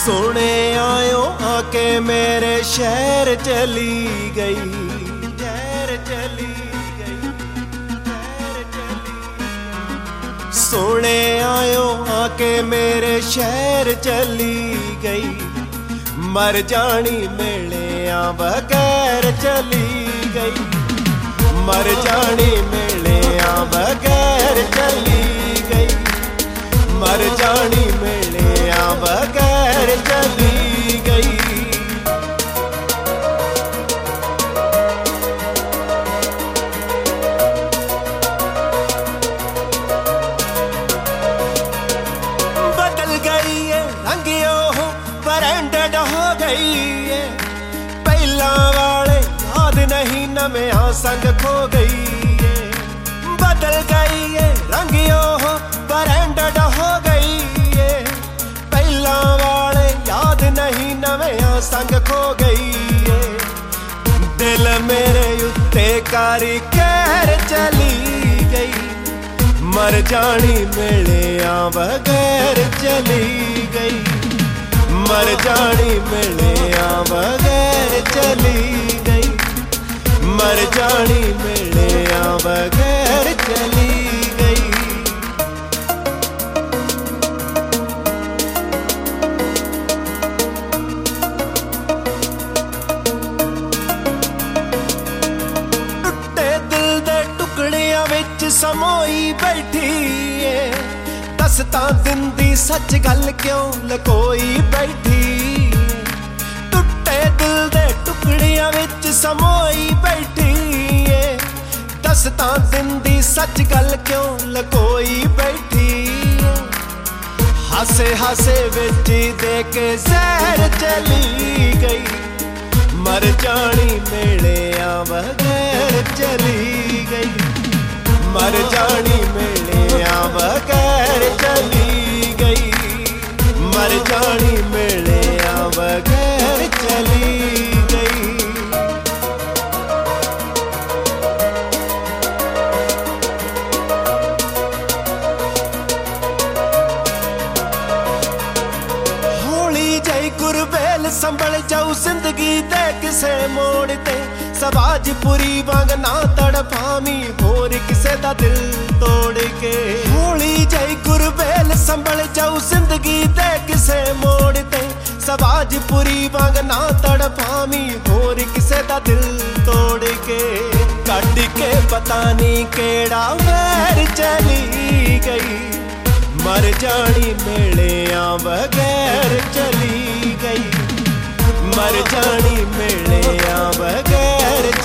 सोने आयो आके मेरे शहर चली गई, शहर चली गई, शहर चली गई। सोने आयो आके मेरे शहर चली गई, मर जानी मेले बगैर चली गई, मर जानी मेले बगैर चली गई, मर जानी मेले बगैर चली गई। बदल गई है रंगियो ब्रांडेड हो गई है, पहला वाले याद नहीं नमिया संग खो गई है। बदल गई है रंगियो ब्रांडेड हो गई है, पहला वाले याद नहीं नमिया संग खो गई है। दिल मेरे उत्ते कारी कहर चली गई, मर जानी मेले बगैर चली गई, मर जानी मेले बगैर चली गई, मर जानी मेले बगैर चली गई। टुटे दिल दे टुकड़ियां विच समोई बैठी है, दसता दिंदी सच गल क्यों लकोई बैठी। टुटे दिल दे टुकड़ियां विच समोई बैठी है, दसता दिंदी सच गल क्यों लकोई बैठी। हासे हासे विच दे के जहर चली गई, मर जानी मेले बगैर चली गई, मर जानी मेले बगैर चली गई, मर जानी मेले बगैर चली गई। होली जई गुरबेल संभल जाऊ जिंदगी दे किसे मोड़ ते, सबाजपुरी वांग ना तड़फामी होर किसे दा दिल तोड़ के। होली जई गुरबेल संभल जाऊ जिंदगी दे किसे मोड़ ते, सबाजपुरी वांग ना तड़फामी होर किसे दा दिल तोड़ के। कट के पता नहीं केड़ा वैर चली गई, मर जानी मेले बगैर चली गई, मर जानी मेले बगैर